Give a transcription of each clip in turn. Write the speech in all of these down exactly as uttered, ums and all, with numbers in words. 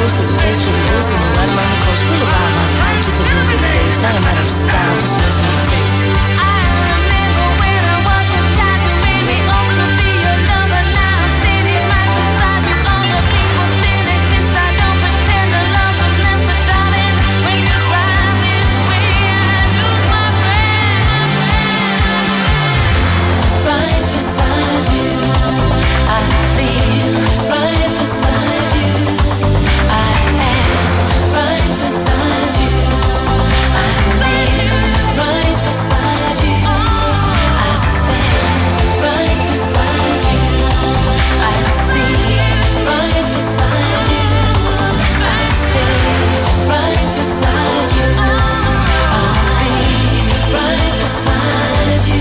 coast, there's a place for the wisdom is right along the coast. Feel the vibe on time, just a little bit of bass. Not a matter of style, just listen to the taste. I remember when I was a child, you made me up to be your lover. Now I'm standing right beside you. Other people still exist. I don't pretend to love them, that's the darling. When you drive this way, I lose my friend. Right beside you, I feel right beside you. I am right beside you. I live right beside you. I stand right beside you. I see right beside you. I stay right beside you. I'll be right beside you.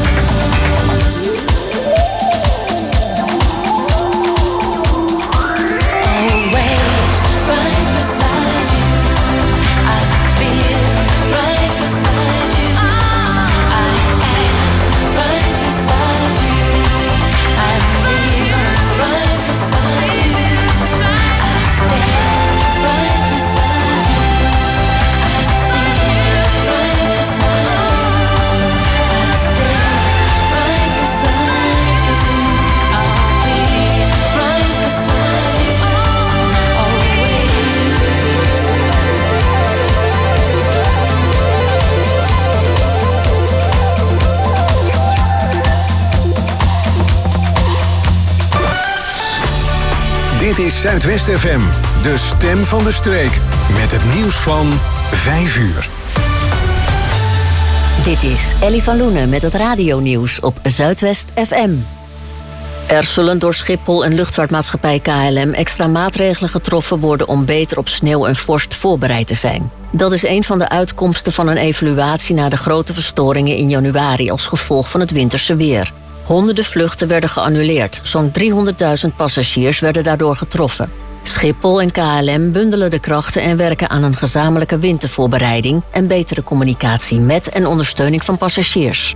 Always right beside you. I feel right beside you. I am right beside you. I feel right beside you. I stand right beside you. I see right beside you. I stay right beside you. I'll be right beside you. Always. Dit is Zuidwest F M, de stem van de streek. Met het nieuws van vijf uur. Dit is Ellie van Loenen met het radionieuws op Zuidwest F M. Er zullen door Schiphol en luchtvaartmaatschappij K L M extra maatregelen getroffen worden om beter op sneeuw en vorst voorbereid te zijn. Dat is een van de uitkomsten van een evaluatie na de grote verstoringen in januari als gevolg van het winterse weer. Honderden vluchten werden geannuleerd. Zo'n driehonderdduizend passagiers werden daardoor getroffen. Schiphol en K L M bundelen de krachten en werken aan een gezamenlijke wintervoorbereiding en betere communicatie met en ondersteuning van passagiers.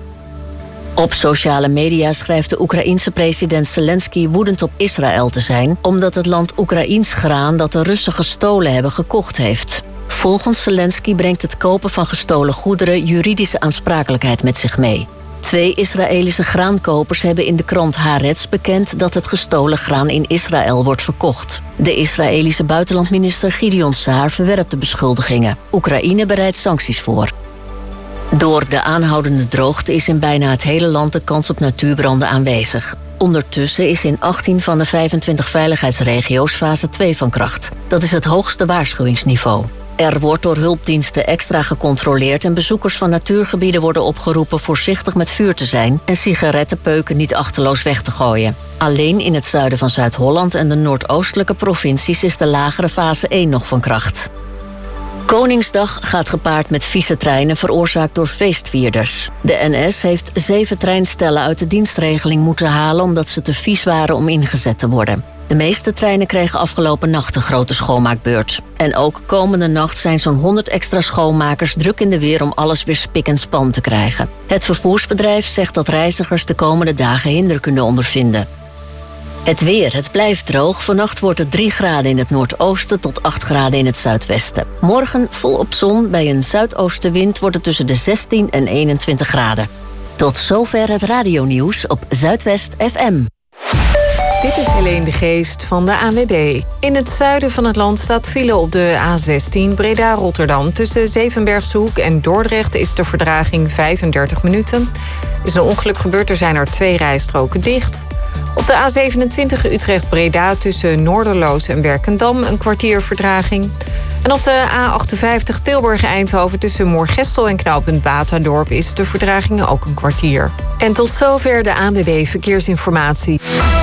Op sociale media schrijft de Oekraïense president Zelensky woedend op Israël te zijn, omdat het land Oekraïens graan dat de Russen gestolen hebben gekocht heeft. Volgens Zelensky brengt het kopen van gestolen goederen juridische aansprakelijkheid met zich mee. Twee Israëlische graankopers hebben in de krant Haaretz bekend dat het gestolen graan in Israël wordt verkocht. De Israëlische buitenlandminister Gideon Saar verwerpt de beschuldigingen. Oekraïne bereidt sancties voor. Door de aanhoudende droogte is in bijna het hele land de kans op natuurbranden aanwezig. Ondertussen is in achttien van de vijfentwintig veiligheidsregio's fase twee van kracht. Dat is het hoogste waarschuwingsniveau. Er wordt door hulpdiensten extra gecontroleerd en bezoekers van natuurgebieden worden opgeroepen voorzichtig met vuur te zijn en sigarettenpeuken niet achterloos weg te gooien. Alleen in het zuiden van Zuid-Holland en de noordoostelijke provincies is de lagere fase één nog van kracht. Koningsdag gaat gepaard met vieze treinen veroorzaakt door feestvierders. De N S heeft zeven treinstellen uit de dienstregeling moeten halen omdat ze te vies waren om ingezet te worden. De meeste treinen kregen afgelopen nacht een grote schoonmaakbeurt. En ook komende nacht zijn zo'n honderd extra schoonmakers druk in de weer om alles weer spik en span te krijgen. Het vervoersbedrijf zegt dat reizigers de komende dagen hinder kunnen ondervinden. Het weer, het blijft droog. Vannacht wordt het drie graden in het noordoosten tot acht graden in het zuidwesten. Morgen volop zon, bij een zuidoostenwind wordt het tussen de zestien en eenentwintig graden. Tot zover het radionieuws op Zuidwest F M. Dit is Helene de Geest van de A N W B. In het zuiden van het land staat file op de A zestien Breda-Rotterdam. Tussen Zevenbergse en Dordrecht is de vertraging vijfendertig minuten. Er is een ongeluk gebeurd, er zijn er twee rijstroken dicht. Op de A zevenentwintig Utrecht-Breda tussen Noorderloos en Werkendam een kwartier vertraging. En op de A achtenvijftig Tilburg-Eindhoven tussen Moergestel en knooppunt Batadorp is de vertraging ook een kwartier. En tot zover de A N W B Verkeersinformatie.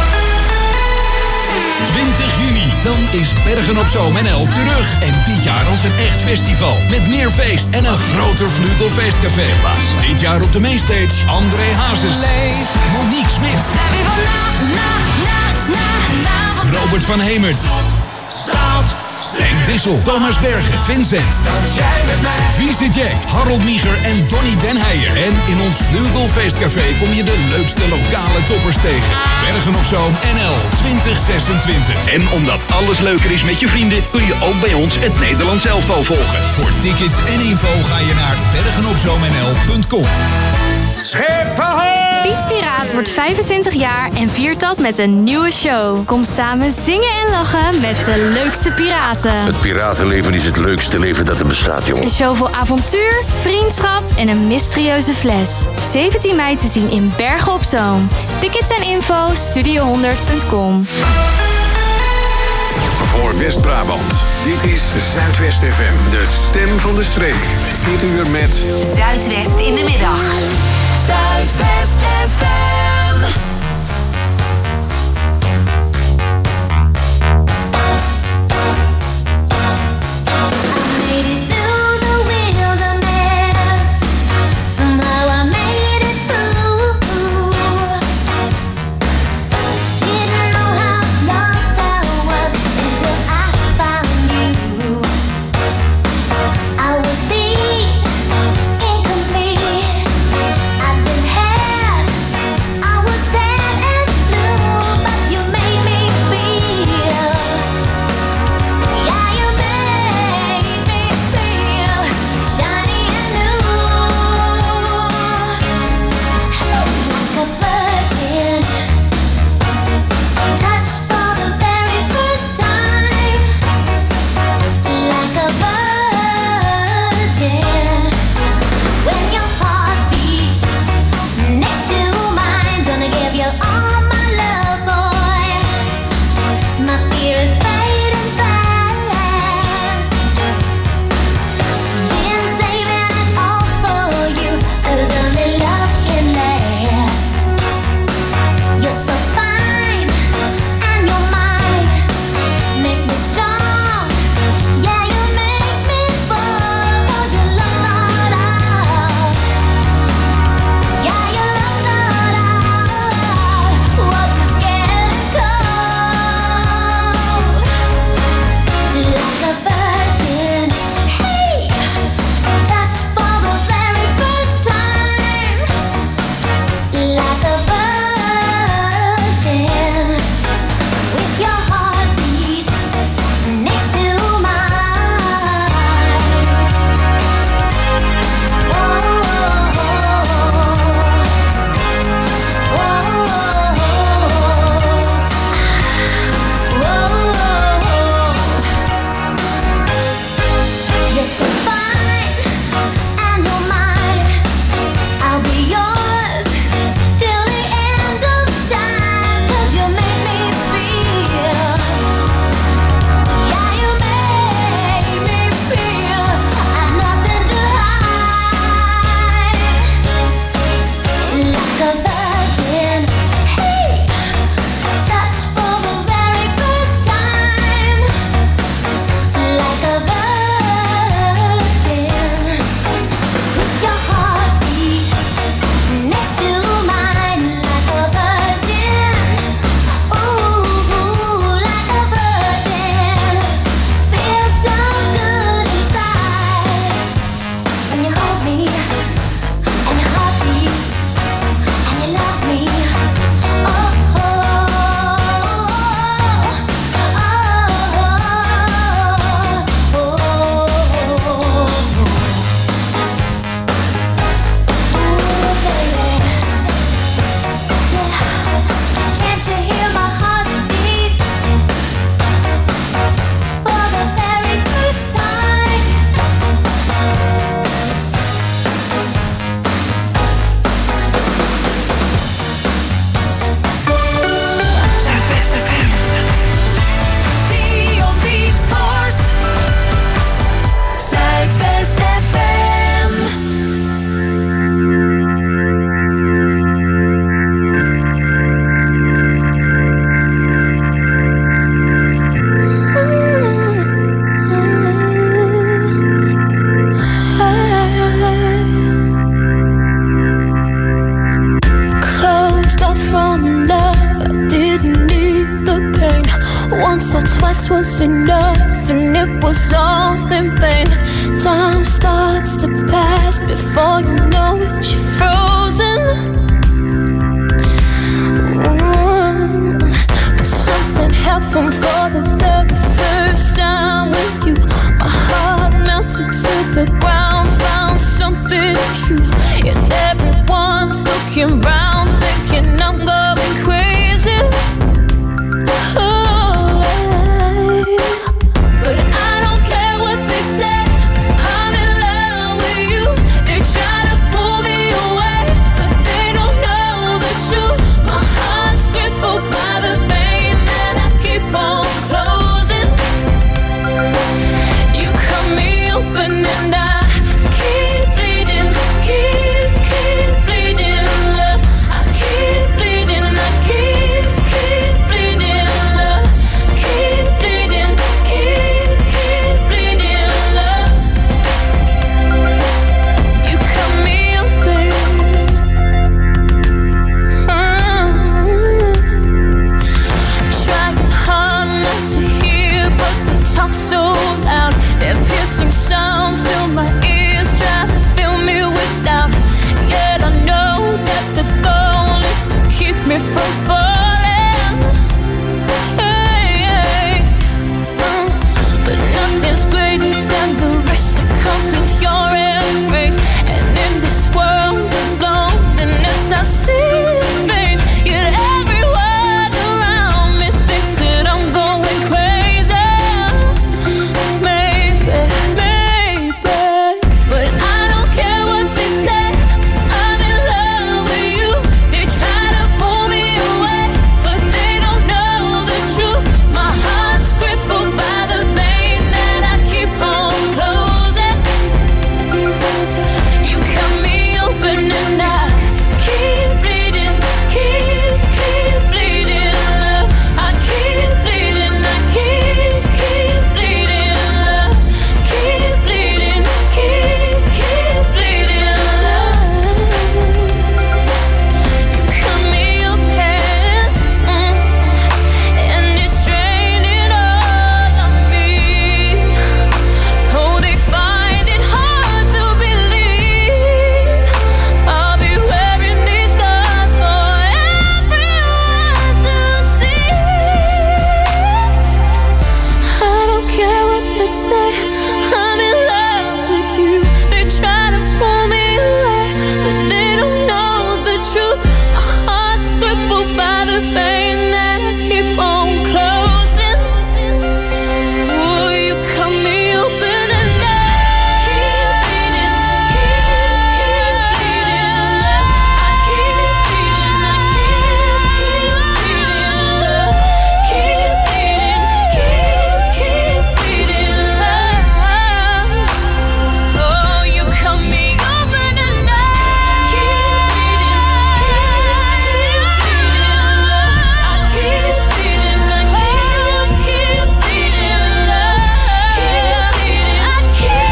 twintig juni, dan is Bergen op Zoom en El terug. En dit jaar als een echt festival. Met meer feest en een groter Vlugelfeestcafé. Dit jaar op de mainstage André Hazes, Monique Smit, Robert van Hemert, Henk Dissel, Thomas Bergen, Vincent, Vieze Jack, Harold Mieger en Donny Den Heijer. En in ons Vleugelfeestcafé kom je de leukste lokale toppers tegen. Bergen op Zoom N L twintig zesentwintig. En omdat alles leuker is met je vrienden, kun je ook bij ons het Nederlands elftal volgen. Voor tickets en info ga je naar bergenopzoomnl punt com. Piet Piraat wordt vijfentwintig jaar en viert dat met een nieuwe show. Kom samen zingen en lachen met de leukste piraten. Het piratenleven is het leukste leven dat er bestaat, jongen. Een show vol avontuur, vriendschap en een mysterieuze fles. zeventien mei te zien in Bergen op Zoom. Tickets en info studio honderd punt com. Voor West-Brabant. Dit is Zuidwest F M, de stem van de streek. Dit uur met Zuidwest in de middag. Zuidwest F M. I Once or twice was enough, and it was all in vain. Time starts to pass before you know it, you're frozen. Ooh. But something happened for the very first time with you. My heart melted to the ground, found something true. And everyone's looking round, thinking I'm going crazy. Oh, but I don't care what they say. I'm in love with you. They try to pull me away, but they don't know the truth. My heart's crippled by the vein that I keep on closing. You cut me open and I keep bleeding, keep, keep bleeding, love. I keep bleeding, I keep, keep bleeding, love. Keep bleeding, keep, keep bleeding, love. You cut me open. Trying hard not to hear, but they talk so loud. Their piercing sounds fill my ears, try to fill me with doubt. Yet I know that the goal is to keep me from falling. Hey, hey. Mm. But nothing's greater than the rest that comes with your embrace. And in this world of loneliness, I see your face. Yet everyone around me thinks that I'm going crazy. Maybe, maybe, but I don't care what they say. I'm in love with you. They try to pull me away, but they don't know the truth. My heart's crippled by the vein that I keep on closing. You cut me open and I keep bleeding, keep, keep bleeding, love. I keep bleeding, I keep, keep bleeding, love. Keep bleeding, keep, keep bleeding, love. You cut me open, mm, and it's draining all of me. Oh, they find it hard to believe I'll be wearing these scars for everyone to see. I don't care what they say. I'm in love with you. They try to pull me away, but they don't know the truth. My heart's crippled by the vein that I keep on closing. Oh, you cut me open and I keep bleeding, keep, keep bleeding, love. I keep bleeding, I keep, keep bleeding, love. Keep bleeding, keep, keep bleeding, love. Oh, you cut me open and I keep bleeding, keep, keep bleeding, love. I keep bleeding, I keep, keep bleeding, love. Keep bleeding, I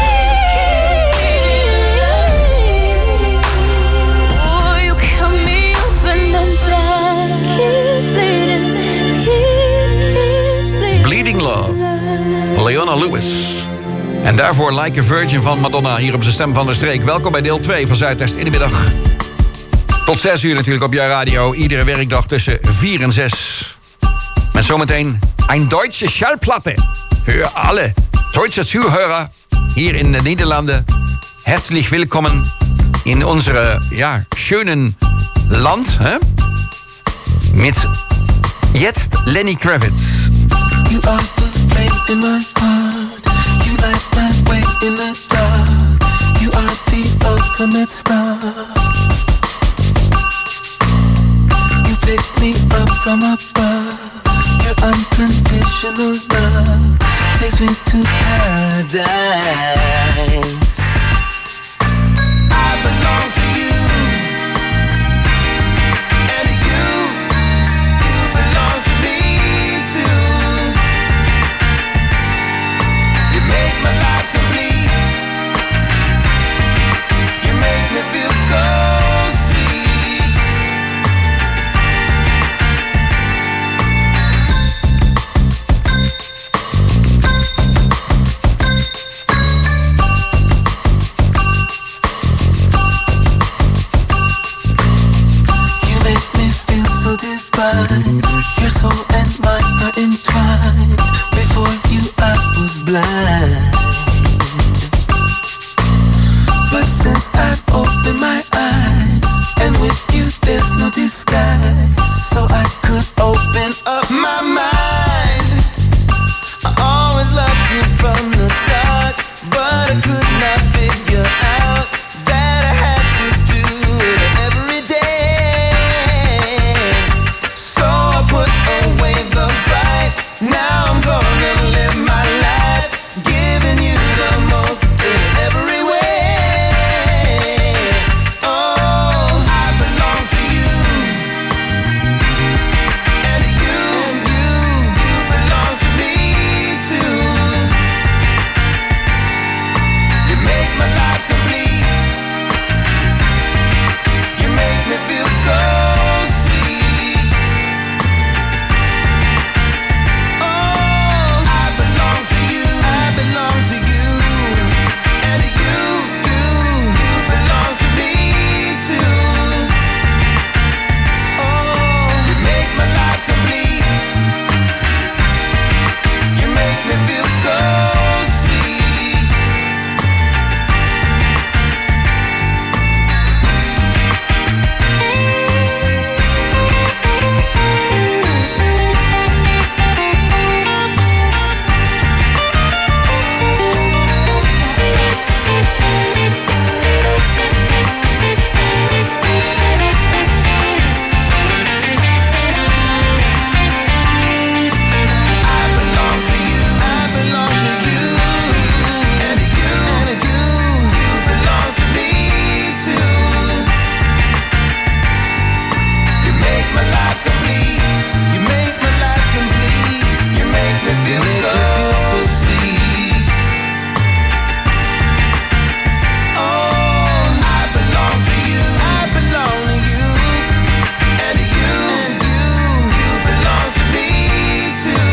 keep. Oh, you cut me open and I keep bleeding, keep, keep bleeding. Bleeding Love, Leona Lewis. En daarvoor Like a Virgin van Madonna hier op zijn Stem van de Streek. Welkom bij deel twee van Zuidwest in de middag. Tot zes uur natuurlijk op jouw radio. Iedere werkdag tussen vier en zes. Met zometeen een Duitse Schallplatte. Für alle Duitse Zuhörer hier in de Nederlanden. Herzlich willkommen in onze ja, schönen Land. Hè? Met jetzt Lenny Kravitz. You are the flame in my heart. You light my way in the dark. You are the ultimate star. You pick me up from above. Your unconditional love takes me to paradise. I belong to you. And you, you belong to me too. You make my life complete. You make me feel so sweet. mind. Your soul and mine are entwined. Before you I was blind, but since I've opened my eyes, and with you there's no disguise, so I could open up my mind. I always loved you from the start, but I could not figure out that I had to do it every day. So I put away the fight. Now I'm gonna live my life, giving you the most in every way. Oh, I belong to you, and you, and you, you belong to me too. You make my life complete. You make me feel so sweet. Oh, I belong to you, I belong to you, and you, you, you belong to me too. Oh, you make my life complete. You make me feel so sweet. I belong to you, I belong to you, and you, and you, you belong to me too. You make my life complete. You make my life complete. You make me feel so, so sweet. Oh, I belong to you, I belong to you, and you, and you, you belong to me too.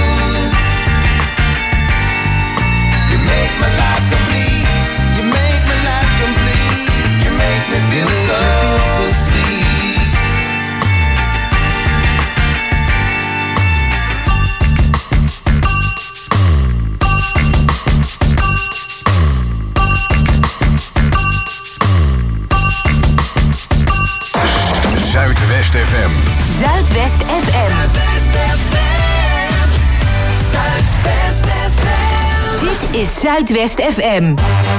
You make my life complete. You make my life complete. You make me feel so, so sweet. Zuidwest F M. Zuidwest F M. Zuidwest F M. Dit is Zuidwest F M.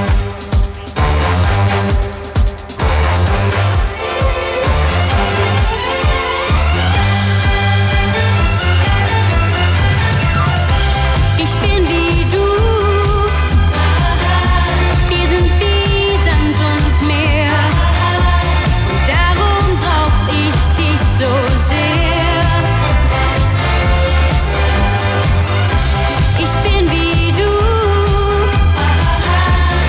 Ich bin wie du. Wir sind wie Sand und Meer. Und darum brauch ich dich so sehr. Ich bin wie du.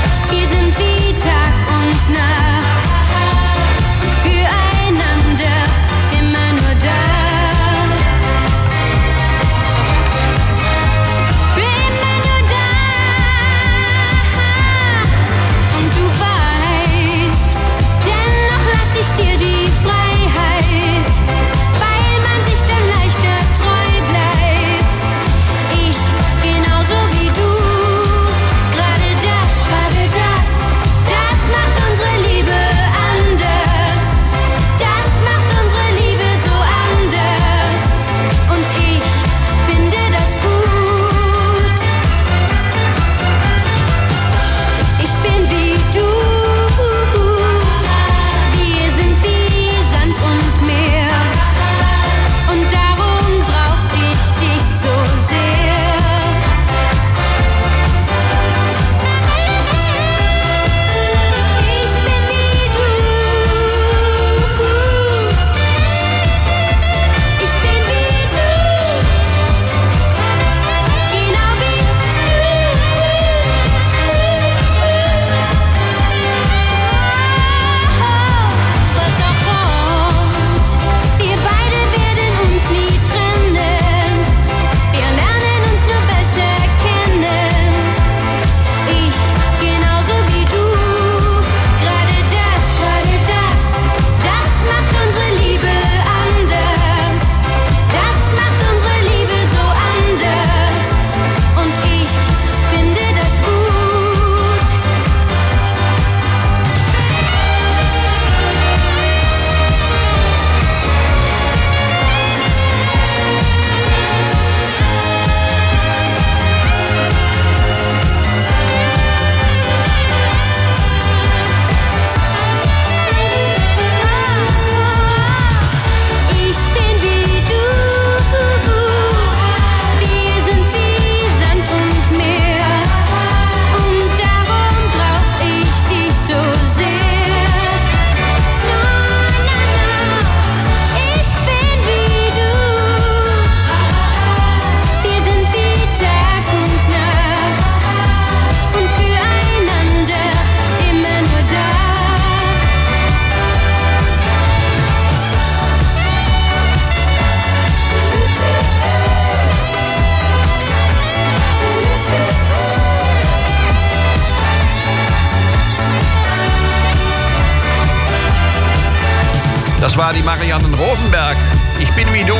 Das war die Marianne Rosenberg. Ich bin wie du.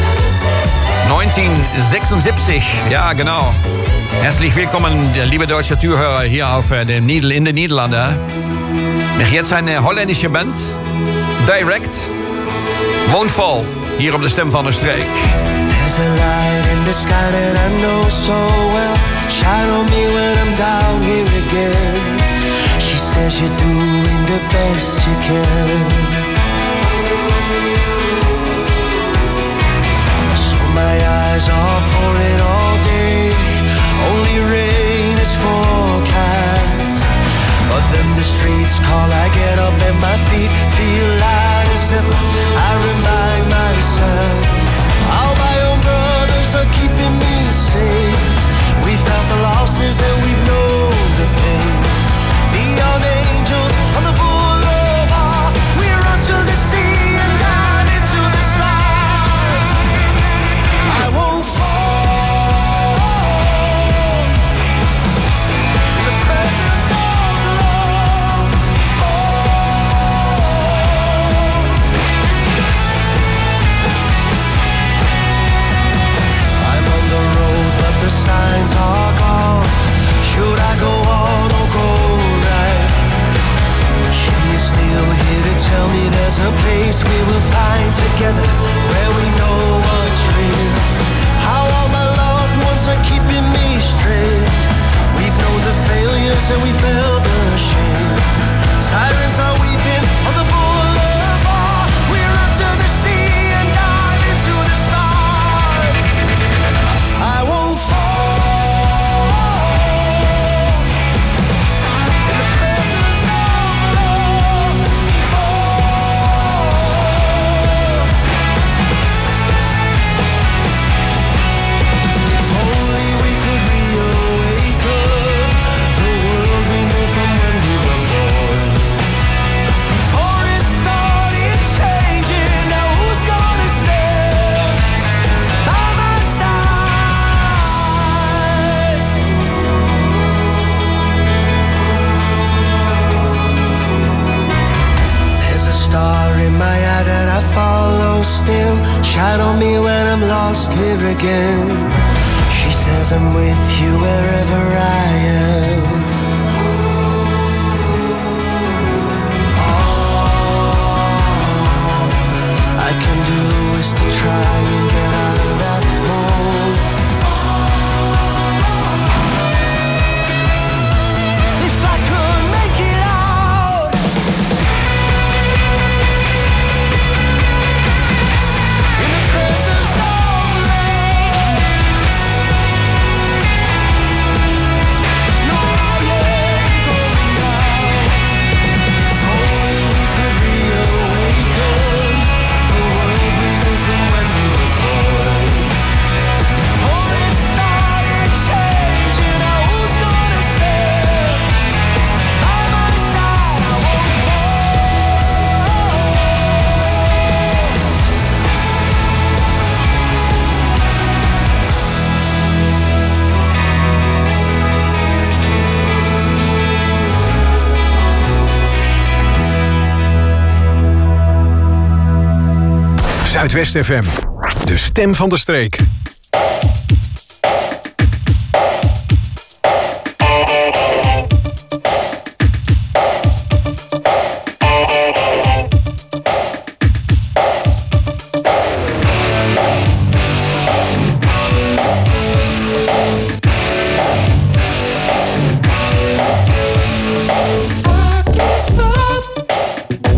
neunzehnhundertsechsundsiebzig, ja genau. Herzlich willkommen, liebe deutsche Zuhörer hier auf den Nieder- in den Niederlanden. Jetzt eine holländische Band, Direct, Woonfall, hier op de Stem van de Streek. There's a light in the sky that I know so well. Shine on me when I'm down here again. She says you're doing the best you can. So my eyes are pouring all day. Only rain is forecast. But then the streets call, I get up and my feet feel light as ever. I remind myself how my own brothers are keeping me safe. We felt the losses and we've known the pain. Neon angels on the boulevard. We run to the sea and dive into the stars. I won't fall in the presence of love. Fall. I'm on the road, but the signs are gone. Should I go on or go right? She is still here to tell me there's a place we will find together, where we know what's real. How all my loved ones are keeping me straight. We've known the failures and we felt the shame. Sirens are weeping on the boulevard. We run to the sea and dive into the stars. I won't fall in the presence of love. Fall. If only we could reawaken the world we knew from when we were born. Before it started changing, now who's gonna stand by my side? There's a star in my eye that I follow still. Shine on me when I'm lost here again. She says I'm with you wherever I am. All I can do is to try and get out of that hole. If I could make it out in the presence of love. No, I ain't going down. If only we could reawaken the world we knew from when we were born. Before it started changing, now who's gonna stand by my side? I won't Zuidwest F M, de Stem van de Streek.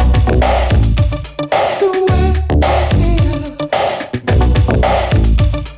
stop the way I feel.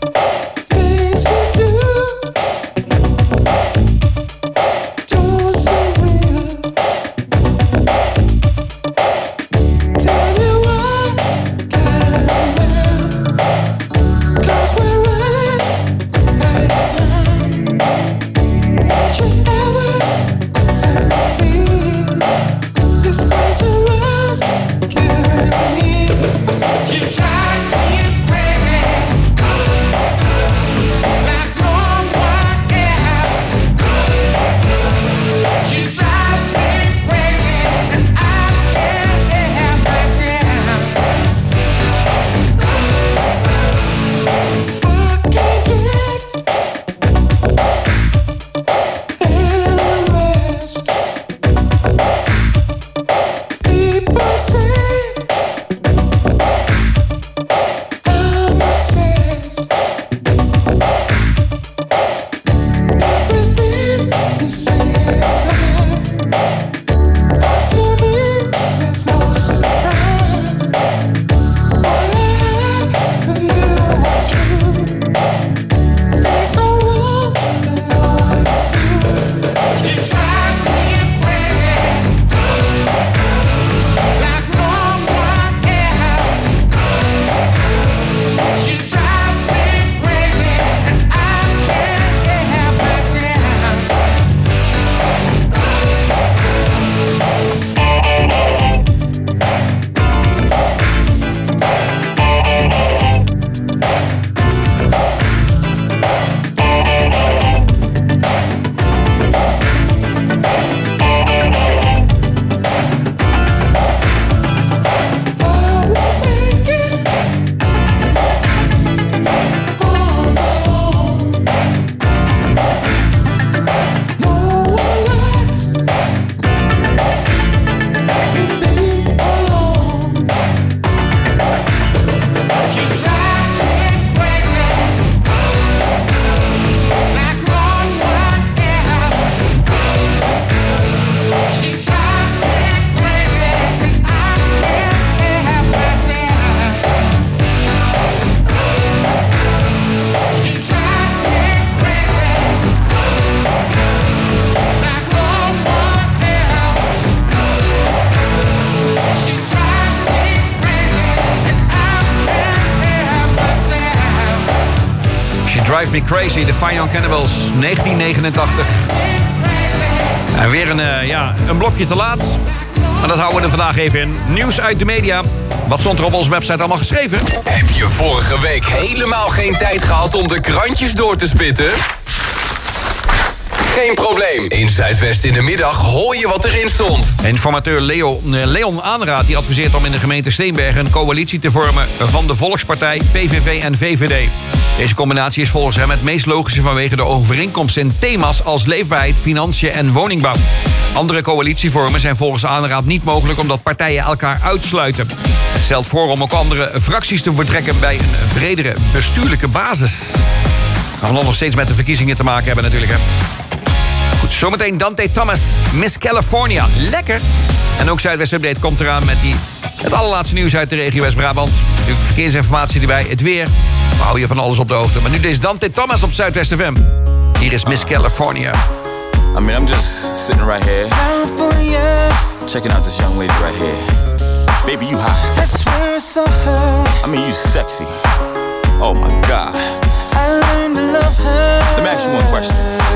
Drive Me Crazy, de Fine Young Cannibals, negentien negenentachtig. En weer een, uh, ja, een blokje te laat. Maar dat houden we er vandaag even in. Nieuws uit de media. Wat stond er op onze website allemaal geschreven? Heb je vorige week helemaal geen tijd gehad om de krantjes door te spitten? Geen probleem. In Zuidwest in de middag hoor je wat erin stond. Informateur Leo, Leon Aanraad die adviseert om in de gemeente Steenbergen een coalitie te vormen van de Volkspartij, P V V en V V D. Deze combinatie is volgens hem het meest logische vanwege de overeenkomst in thema's als leefbaarheid, financiën en woningbouw. Andere coalitievormen zijn volgens Aanraad niet mogelijk omdat partijen elkaar uitsluiten. Het stelt voor om ook andere fracties te vertrekken bij een bredere bestuurlijke basis. Gaan we nog steeds met de verkiezingen te maken hebben natuurlijk, hè. Goed, zometeen Dante Thomas, Miss California. Lekker! En ook Zuidwest Update komt eraan met die, het allerlaatste nieuws uit de regio West-Brabant. Natuurlijk verkeersinformatie erbij, het weer. We houden je van alles op de hoogte. Maar nu deze Dante Thomas op Zuidwest F M. Hier is Miss California. I mean, I'm just sitting right here, California, checking out this young lady right here. Baby, you hot. That's where I saw her. I mean, you sexy. Oh my God. I learned to love her. Let me ask you one question.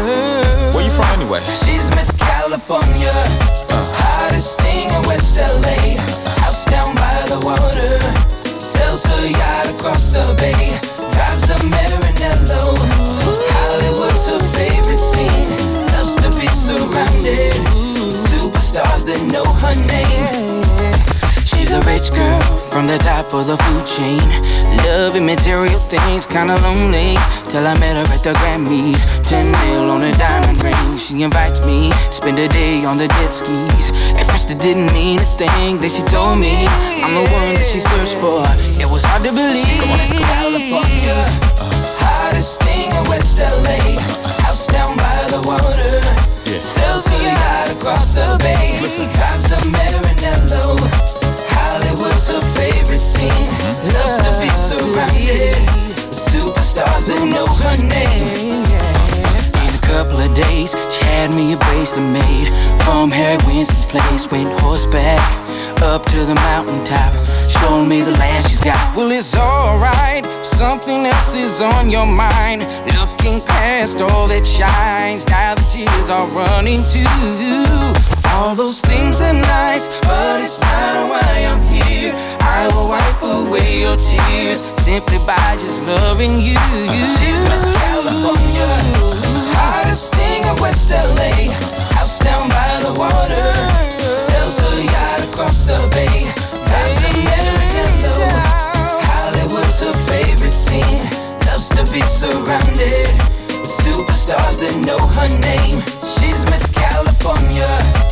Where you from anyway? She's Miss California, uh. hottest thing in West L A. House down by the water, sells her yacht across the bay. Drives a Maranello. Hollywood's her favorite scene. Loves to be surrounded. Superstars that know her name. She's a rich girl from the top of the food chain. Loving material things, kinda lonely. Till I met her at the Grammys. Ten mil on a diamond ring. She invites me to spend a day on the jet skis. At first it didn't mean a thing. Then she told me I'm the one that she searched for. It was hard to believe. Come on, California, uh, hottest thing in West L A. House down by the water. Yeah. Sells her yacht across the bay. Drives a Maranello. Hollywood's her favorite scene. Loves to be surrounded with superstars that know her name. In a couple of days, she had me a bracelet made from Harry Winston's place. Went horseback up to the mountaintop, showing me the land she's got. Well, it's alright, something else is on your mind. Looking past all that shines, now the tears are running too. All those things are nice, but it's not why I'm here. I will wipe away your tears simply by just loving you. She's Miss California, hottest thing in West L A. House down by the water, sells her yacht across the bay. Drives a Maranello. Hollywood's her favorite scene. Loves to be surrounded with superstars that know her name. She's Miss California,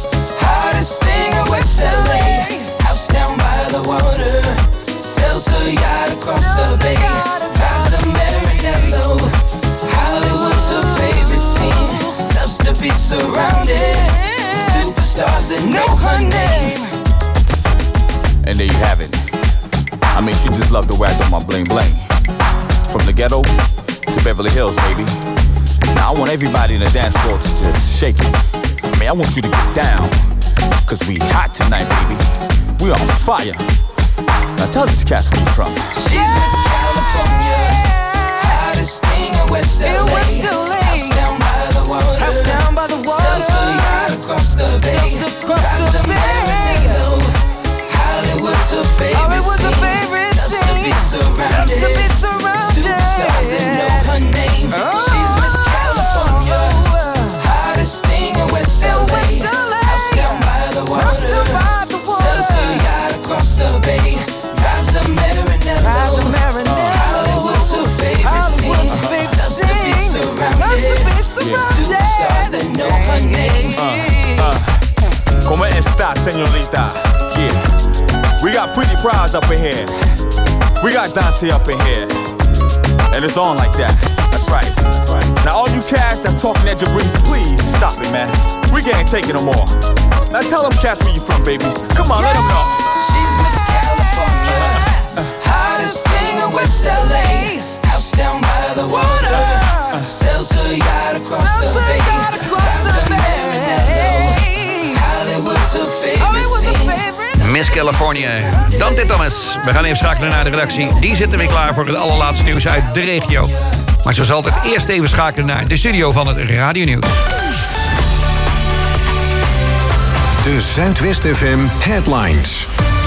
hottest thing in West L A. House down by the water, sells her yacht across the bay. Drives a Maranello. Hollywood's her favorite scene. Loves to be surrounded with superstars that know her name. And there you have it. I mean, she just loved the way I do my bling bling. From the ghetto to Beverly Hills, baby. Now I want everybody in the dance floor to just shake it. I mean, I want you to get down, cause we hot tonight, baby. We on fire. Now tell these cats where you from. She's Miss California, hottest thing in West L A. House down by the water, house down by the water. Sells her yacht across the bay. Drives a Maranello. Hollywood's her favorite scene. Loves to be surrounded. Superstars that know her name. She's Miss California, hottest thing in West L A. House down by the water, sells her yacht across the bay. Drives a Maranello. Hollywood's her favorite scene. Loves to be surrounded with superstars that know her name. Uh, uh, ¿Cómo está, señorita? Yeah. We got Pretty Prize up in here. We got Dante up in here. And it's on like that. That's right. That's right. Now all you cats that's talking at Jabrice, please stop it, man. We can't take it no more. Now tell them cats where you from, baby. Come on, yeah. Let them know. She's Miss California, uh, uh, hottest thing in West L A. House down by the water, uh, sells her yacht across the bay. Drives a Maranello. Hollywood's her favorite scene. Miss California, Dante Thomas. We gaan even schakelen naar de redactie. Die zitten weer klaar voor het allerlaatste nieuws uit de regio. Maar zoals altijd eerst even schakelen naar de studio van het Radio Nieuws. De Zuidwest F M Headlines.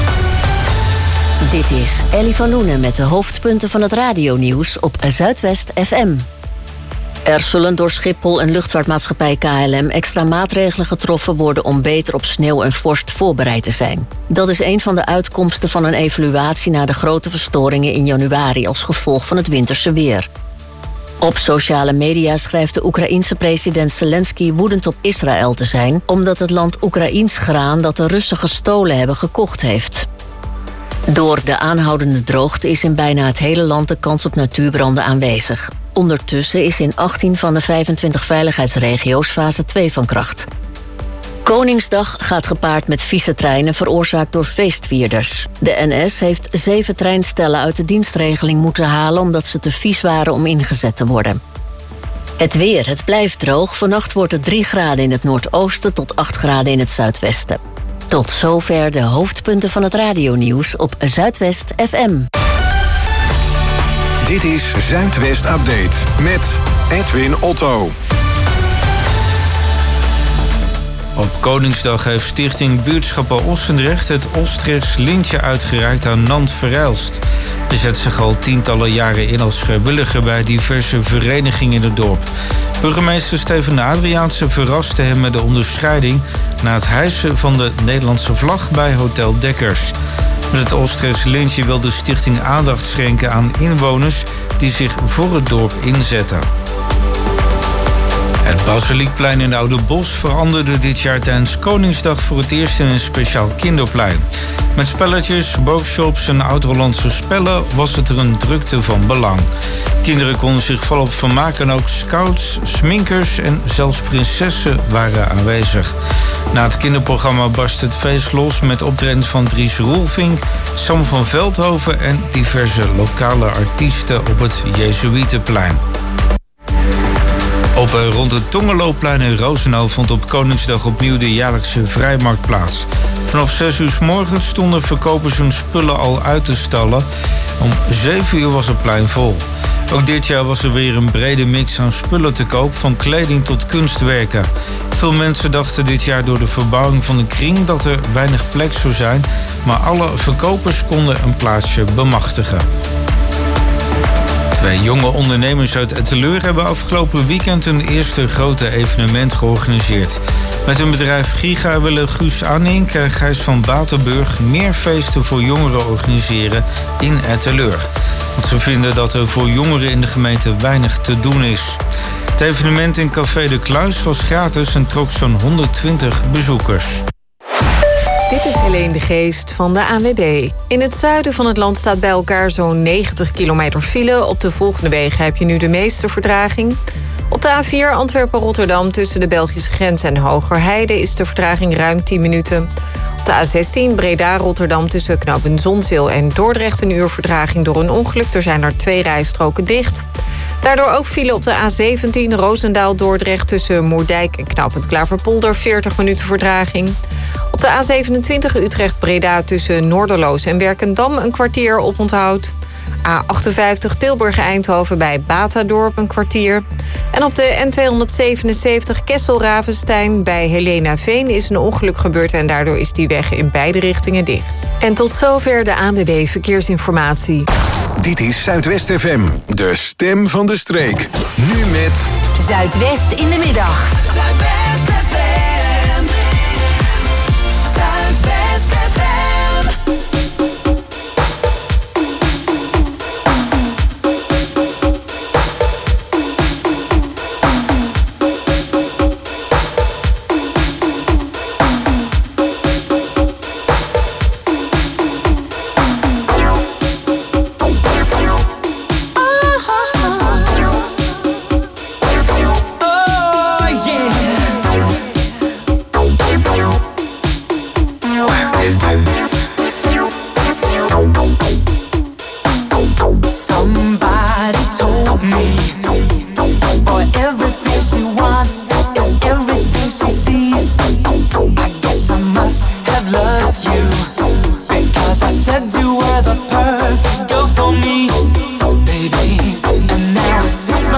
Dit is Ellie van Loenen met de hoofdpunten van het radionieuws op Zuidwest F M. Er zullen door Schiphol en luchtvaartmaatschappij K L M extra maatregelen getroffen worden om beter op sneeuw en vorst voorbereid te zijn. Dat is een van de uitkomsten van een evaluatie na de grote verstoringen in januari als gevolg van het winterse weer. Op sociale media schrijft de Oekraïense president Zelensky woedend op Israël te zijn, omdat het land Oekraïens graan dat de Russen gestolen hebben gekocht heeft. Door de aanhoudende droogte is in bijna het hele land de kans op natuurbranden aanwezig. Ondertussen is in achttien van de vijfentwintig veiligheidsregio's fase twee van kracht. Koningsdag gaat gepaard met vieze treinen veroorzaakt door feestvierders. De N S heeft zeven treinstellen uit de dienstregeling moeten halen omdat ze te vies waren om ingezet te worden. Het weer, het blijft droog. Vannacht wordt het drie graden in het noordoosten tot acht graden in het zuidwesten. Tot zover de hoofdpunten van het radionieuws op Zuidwest F M. Dit is Zuidwest Update met Edwin Otto. Op Koningsdag heeft Stichting Buurtschappen Ossendrecht het Ostrechts lintje uitgereikt aan Nant Verhelst. Hij zet zich al tientallen jaren in als vrijwilliger bij diverse verenigingen in het dorp. Burgemeester Steven Adriaanse verraste hem met de onderscheiding na het hijsen van de Nederlandse vlag bij Hotel Dekkers. Met het Ostrechts lintje wil de stichting aandacht schenken aan inwoners die zich voor het dorp inzetten. Het Basiliekplein in Oude Bosch veranderde dit jaar tijdens Koningsdag voor het eerst in een speciaal kinderplein. Met spelletjes, workshops en oud-Hollandse spellen was het er een drukte van belang. Kinderen konden zich volop vermaken en ook scouts, sminkers en zelfs prinsessen waren aanwezig. Na het kinderprogramma barst het feest los met optredens van Dries Roelvink, Sam van Veldhoven en diverse lokale artiesten op het Jezuïetenplein. Op en rond het Tongerloopplein in Roosendaal vond op Koningsdag opnieuw de jaarlijkse vrijmarkt plaats. Vanaf zes uur 's morgens stonden verkopers hun spullen al uit te stallen. Om zeven uur was het plein vol. Ook dit jaar was er weer een brede mix aan spullen te koop, van kleding tot kunstwerken. Veel mensen dachten dit jaar door de verbouwing van de kring dat er weinig plek zou zijn, maar alle verkopers konden een plaatsje bemachtigen. Twee jonge ondernemers uit Etteleur hebben afgelopen weekend hun eerste grote evenement georganiseerd. Met hun bedrijf Giga willen Guus Annink en Gijs van Batenburg meer feesten voor jongeren organiseren in Etteleur. Want ze vinden dat er voor jongeren in de gemeente weinig te doen is. Het evenement in Café de Kluis was gratis en trok zo'n honderdtwintig bezoekers. Dit is Helene de Geest van de A N W B. In het zuiden van het land staat bij elkaar zo'n negentig kilometer file. Op de volgende wegen heb je nu de meeste vertraging. Op de A vier Antwerpen-Rotterdam tussen de Belgische grens en Hogerheide is de vertraging ruim tien minuten. Op de A zestien Breda-Rotterdam tussen knooppunt Zonzeel en Dordrecht een uur vertraging door een ongeluk. Er zijn er twee rijstroken dicht. Daardoor ook file op de A zeventien Roosendaal-Dordrecht tussen Moerdijk en knooppunt Klaverpolder, veertig minuten vertraging. Op de A zevenentwintig Utrecht-Breda tussen Noorderloos en Werkendam een kwartier oponthoud. A achtenvijftig Tilburg-Eindhoven bij Batadorp een kwartier. En op de N tweehonderdzevenenzeventig Kessel-Ravenstein bij Helenaveen is een ongeluk gebeurd en daardoor is die weg in beide richtingen dicht. En tot zover de A N W B Verkeersinformatie. Dit is Zuidwest F M, de stem van de streek. Nu met Zuidwest in de middag. Zuidwest F M. Zuidwest F M. Six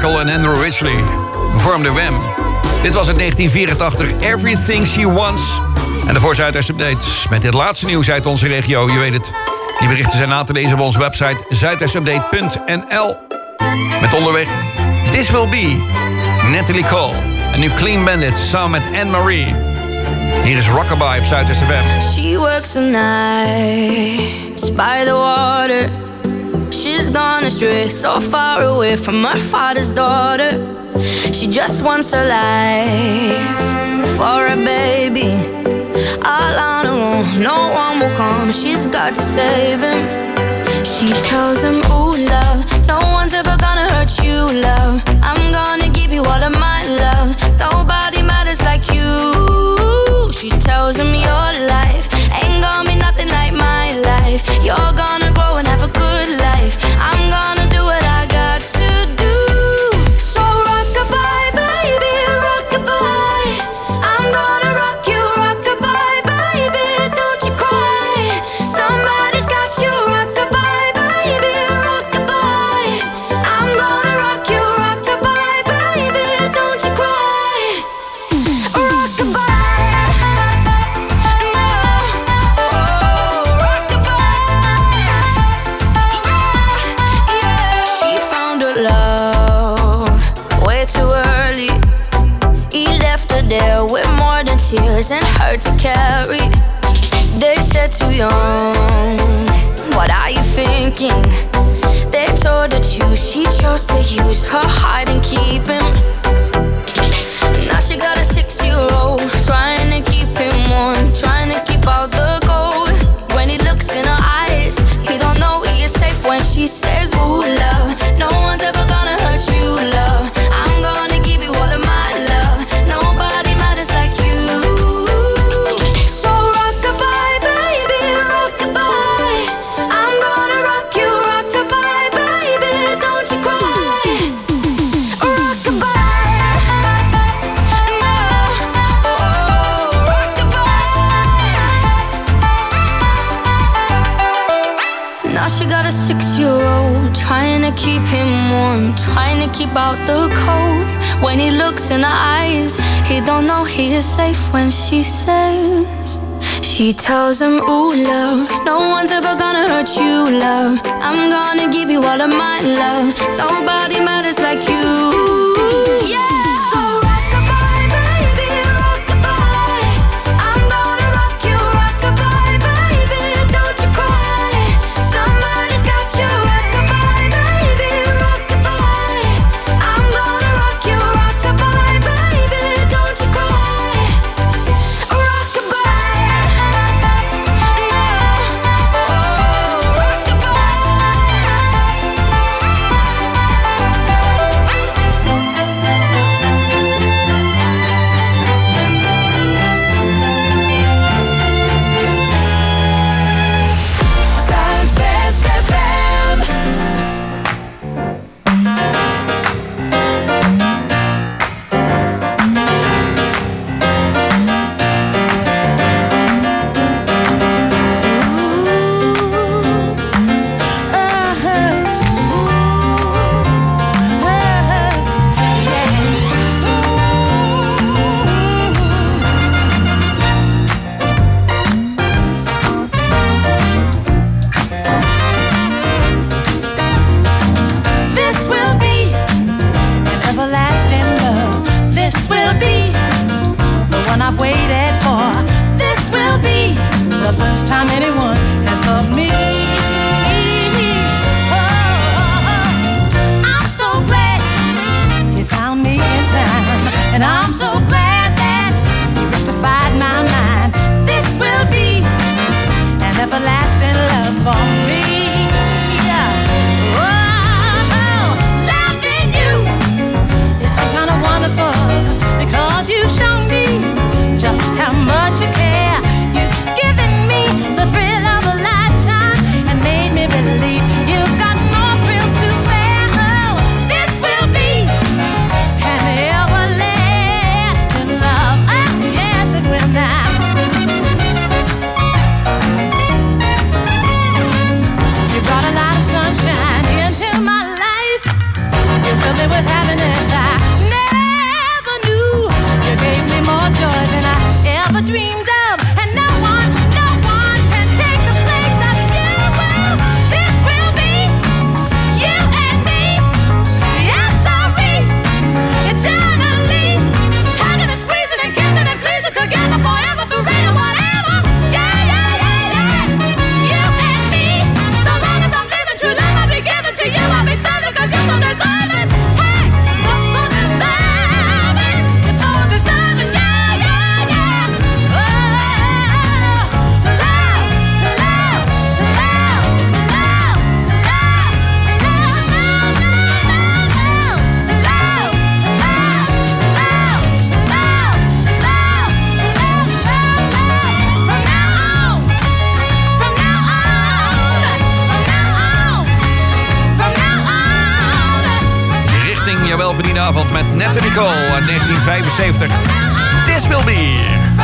Michael en Andrew Ridgeley vormden Wham. Dit was in negentien vierentachtig, Everything She Wants. En daarvoor Zuidwest Update met dit laatste nieuws uit onze regio. Je weet het, die berichten zijn na te lezen op onze website zuidwestupdate punt n l. Met onderweg This Will Be, Natalie Cole. En nu Clean Bandit samen met Anne-Marie. Hier is Rockabye op Zuidwest F M. She works the nights by the water. She's gone astray, so far away from her father's daughter. She just wants a life for a baby. All on her own, no one will come. She's got to save him. She tells him, ooh, love, no one's ever gonna hurt you, love. I'm gonna give you all of my love. Nobody matters like you. She tells him your life ain't gonna be nothing like my life. You're gonna grow and have a good life. I'm gonna do what I got to do. So rock-a-bye, baby, rock-a-bye. I'm gonna rock you, rock-a-bye, baby, don't you cry. Somebody's got you, rock-a-bye, baby, rock-a-bye. I'm gonna rock you, rock-a-bye, baby, don't you cry. Rock-a-bye. There with more than tears and hurt to carry. They said too young, what are you thinking? They told her to choose, she chose to use her heart and keep him. Now she got a six-year-old, trying to keep him warm, trying to keep out the cold. When he looks in her eyes, he don't know he is safe when she says, ooh, love, no one's ever gonna hurt you, love. I'm gonna give you all of my love. Nobody matters like you. So rock-a-bye, baby, rock-a-bye. I'm gonna rock you, rock-a-bye, baby, don't you cry. Rock-a-bye, no, oh, rock-a-bye. Now she got a six-year-old, trying to keep him warm, trying to keep out the cold. When he looks in her eyes, he don't know he is safe when she says. She tells him, ooh, love, no one's ever gonna hurt you, love. I'm gonna give you all of my love. Nobody matters like you. Yeah. So rock-a-bye, baby, rock-a-bye. I'm gonna rock you, rock-a-bye, baby, don't you cry. Somebody's got you, rock-a-bye, baby, rock-a-bye. I'm gonna rock you, rock-a-bye, baby, don't you cry. Rock-a-bye, no, oh, rock-a-bye. avond met Nat Nicole uit negentien vijfenzeventig. This Will Be.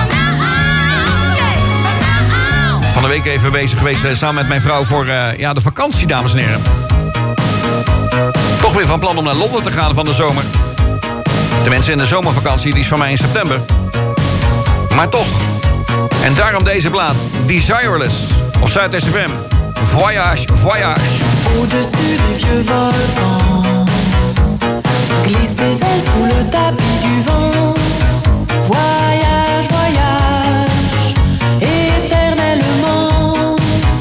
Van de week even bezig geweest uh, samen met mijn vrouw voor uh, ja, de vakantie, dames en heren. Toch weer van plan om naar Londen te gaan van de zomer. Tenminste in de zomervakantie, die is van mij in september. Maar toch. En daarom deze plaat, Desireless, op Zuidwest F M. Voyage, voyage. Au-dessus des vieux volcans, glisse des ailes sous le tapis du vent. Voyage, voyage, éternellement.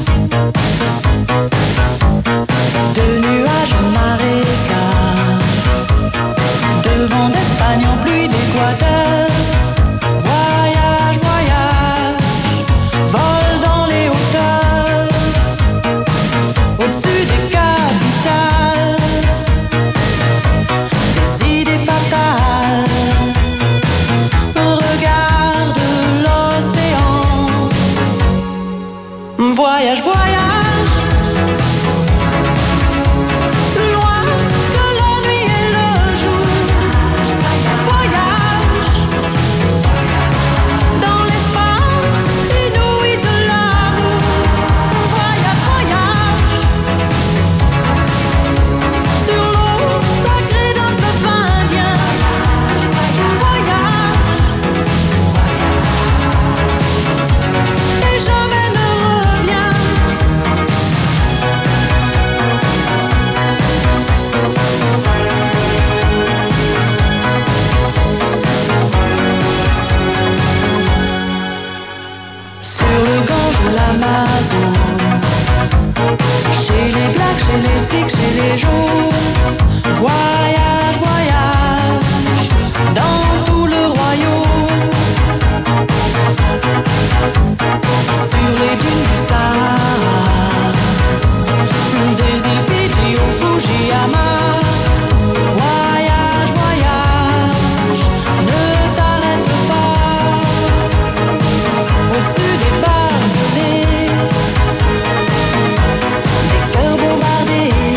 De nuages en marécage, de vent d'Espagne en pluie d'Équateur. Voyage, voyage, vol dans les hauteurs. Au-dessus des capitales, des idées fatales. Regarde l'océan. Voyage, voyage, plus loin que la nuit et le jour. Voyage, dans l'espace inouï de l'amour. Voyage, voyage, sur l'eau sacrée d'un fleuve indien. Voyage, et jamais ne revient. Sur le Gange ou l'Amazone, chez les blacks, chez les sikhs, chez les jaunes. Voyage, voyage, dans tout le royaume. Sur les dunes du Sahara, des îles Fidji au Fujiyama. Voyage, voyage, ne t'arrête pas. Au-dessus des barbelés, des cœurs bombardés.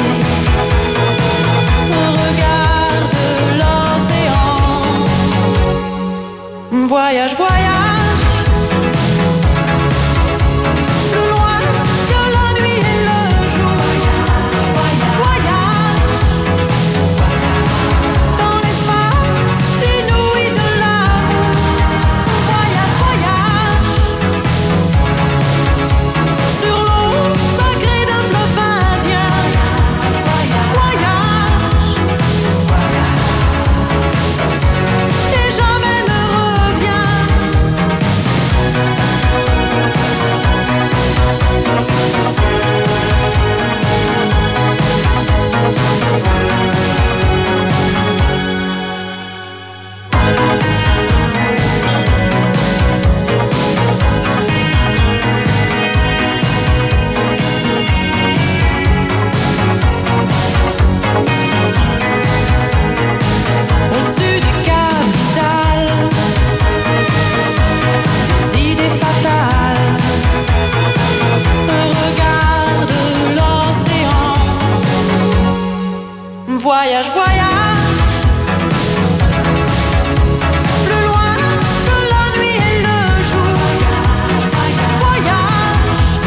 Regarde l'océan. Voyage, voyage, plus loin que la nuit et le jour. Voyage, dans l'espace inouï de l'amour. Voyage, voyage, sur l'eau sacrée d'un fleuve indien. Voyage, et jamais ne revient. Au-dessus des capitales, des idées fatales. Regarde l'océan. Voyage, voyage, plus loin que la nuit et le jour. Voyage,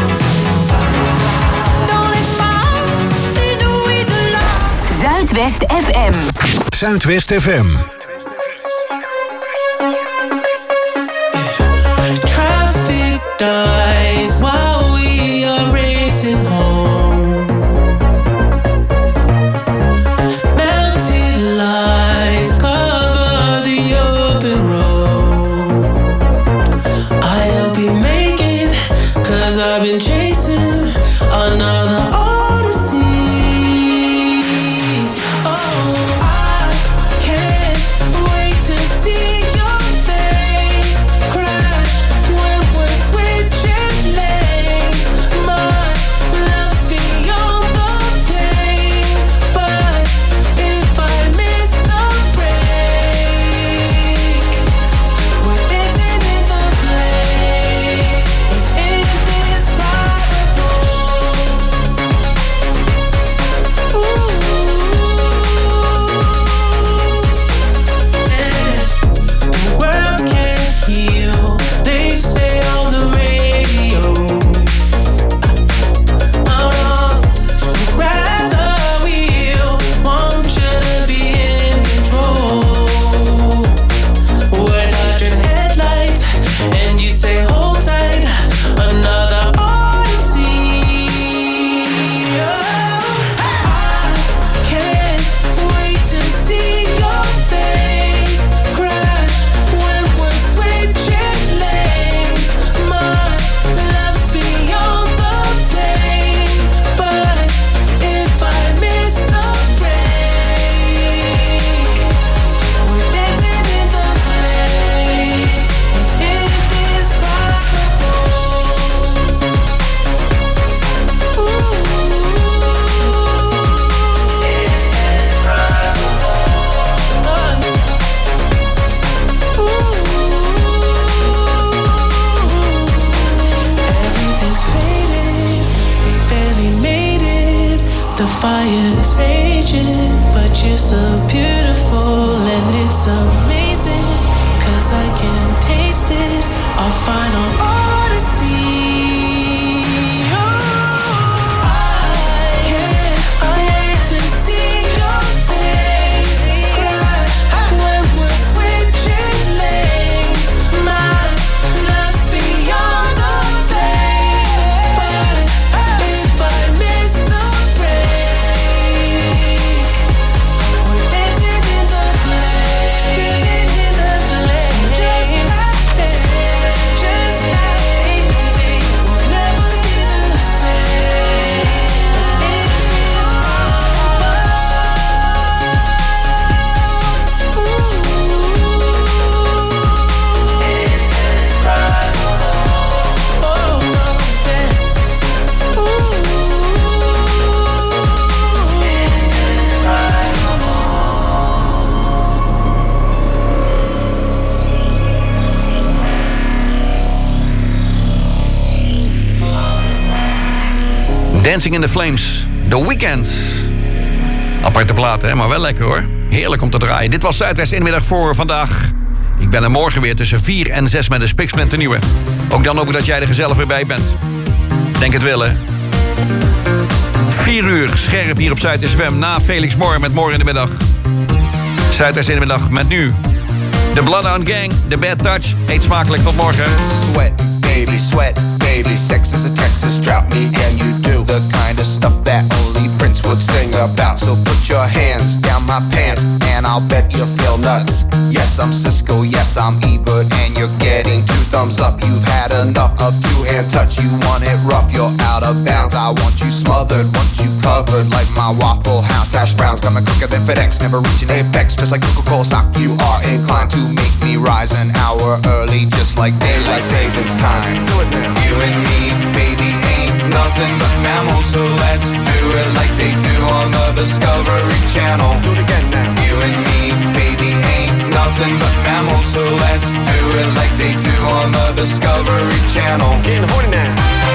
dans l'espace inouï de la. Zuidwest F M. Zuidwest F M. Traffic dies while we are racing home. Mounted lights cover the open road. I hope you make it, 'cause I've been chasing another odyssey. Oh, I can't wait to see your face crash when we're switching lanes. My love's beyond the pain, but if I miss the break, we're dancing in the flames. It's indescribable. switching, but you're still beautiful and it's amazing, cause I can taste it, our final odyssey. Dancing in the Flames, The Weeknd. Aparte platen, hè? Maar wel lekker hoor. Heerlijk om te draaien. Dit was Zuidwest in de middag voor vandaag. Ik ben er morgen weer tussen vier en zes met een Spiksplinter nieuwe. Ook dan hoop ik dat jij er gezellig weer bij bent. Denk het wel, hè? vier uur scherp hier op Zuidwest F M na Felix Moore met Morgen in de middag. Zuidwest in de middag met nu de Bloodhound Gang, The Bad Touch. Eet smakelijk, tot morgen. Sweat, baby, sweat, baby. Sex is a Texas drought, me and you do the kind of stuff that only Prince would sing about. So put your hands down my pants and I'll bet you feel nuts. Yes, I'm Cisco, yes, I'm Ebert, and you're getting two thumbs up. You've had enough of two-hand touch. You want it rough, you're out of bounds. I want you smothered, want you covered like my Waffle House hash browns. Coming quicker than FedEx, never reaching apex. Just like Coca-Cola stock, you are inclined to make me rise an hour early, just like daylight savings time. You and me, baby, ain't nothing but mammals, so let's do it like they do on the Discovery Channel. Do it again now. You and me, baby, ain't nothing but mammals, so let's do it like they do on the Discovery Channel. Getting horny now.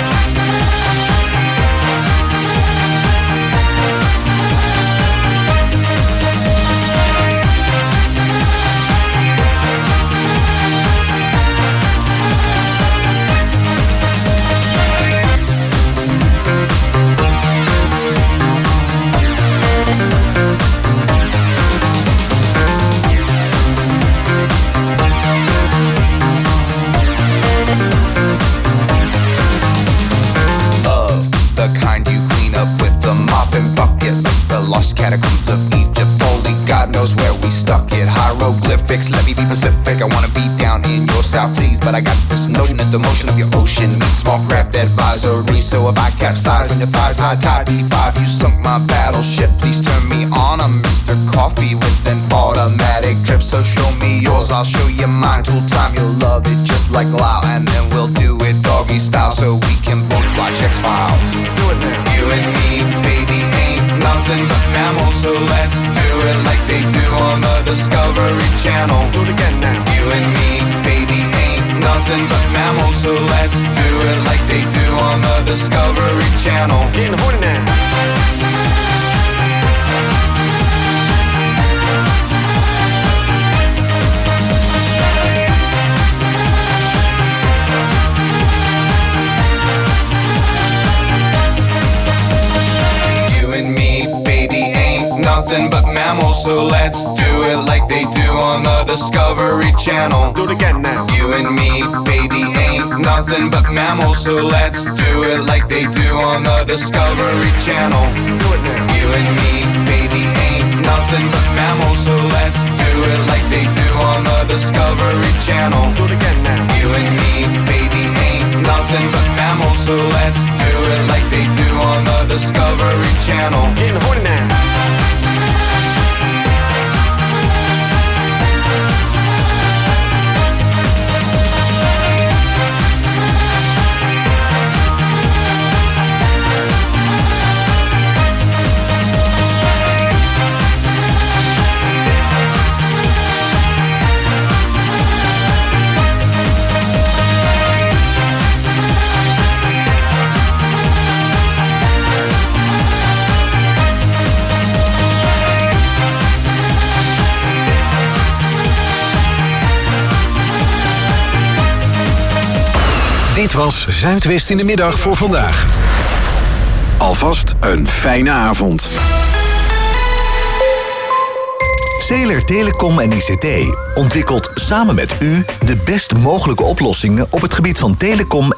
Catacombs of Egypt, only God knows where we stuck it. Hieroglyphics, let me be Pacific. I wanna be down in your South Seas, but I got this notion that the motion of your ocean means small craft advisory. So if I capsize on your thighs, high tide D five, you sunk my battleship. Please turn me on. I'm Mister Coffee with an automatic drip. So show me yours, I'll show you mine. Tool time, you'll love it just like Lao, and then we'll do it doggy style so we can both watch X-Files. Do it now. You and me, baby, ain't nothing but mammals, so let's do it like they do on the Discovery Channel. Do it again now. You and me, baby, ain't nothing but mammals, so let's do it like they do on the Discovery Channel. Getting horny now. Nothing but mammals, so let's do it like they do on the Discovery Channel. Do it again now. You and me, baby, ain't nothing but mammals, so let's do it like they do on the Discovery Channel. Do it now. You and me, baby, ain't nothing but mammals, so let's do it like they do on the Discovery Channel. Do it again now. You and me, baby, ain't nothing but mammals, so let's do it like they do on the Discovery Channel. Getting horny now. Dit was Zuidwest in de Middag voor vandaag. Alvast een fijne avond. Zeeler Telecom en I C T ontwikkelt samen met u de best mogelijke oplossingen op het gebied van telecom